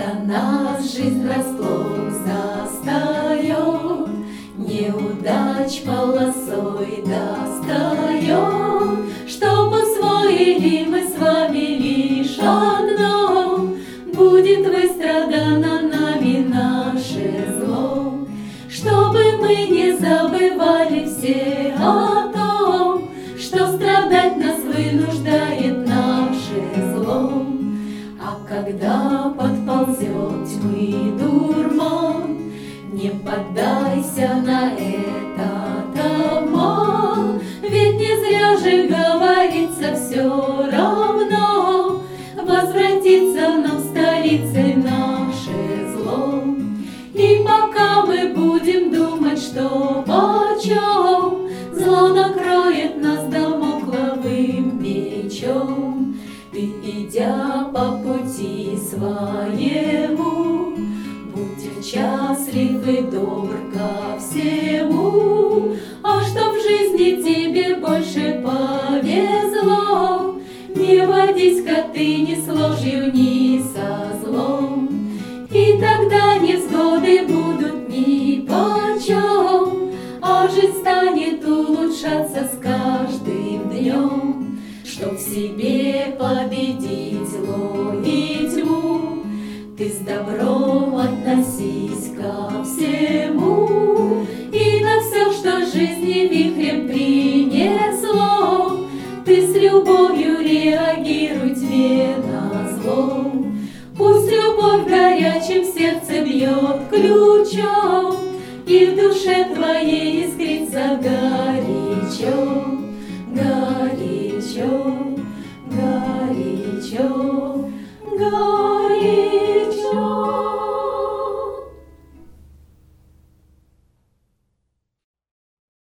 Когда нас жизнь врасплох застает, неудач полосой достает, чтоб усвоили мы с вами лишь одно: будет выстрадано нами наше зло, чтобы мы не забывали все о том, что страдать нас вынуждает наше зло. А когда подползет тьмы дурман, не поддайся на этот обман, ведь не зря же говорится все равно, возвратится нам столицей наше зло. И пока мы будем думать, что почем, зло накроет нас дамокловым мечом. Ты, идя по пути своему, будь счастлив и добр ко всему. А чтоб в жизни тебе больше повезло, не водись-ка ты ни с ложью, ни со злом. И тогда невзгоды будут нипочем, а жизнь станет улучшаться с каждым днем. Чтоб в себе победить зло и тьму, ты с добром относись ко всему. И на все, что жизни вихрем принесло, ты с любовью реагируй тебе назло. Пусть любовь в горячем сердце бьет ключом, и в душе твоей искрится горячо, горячо, горячо.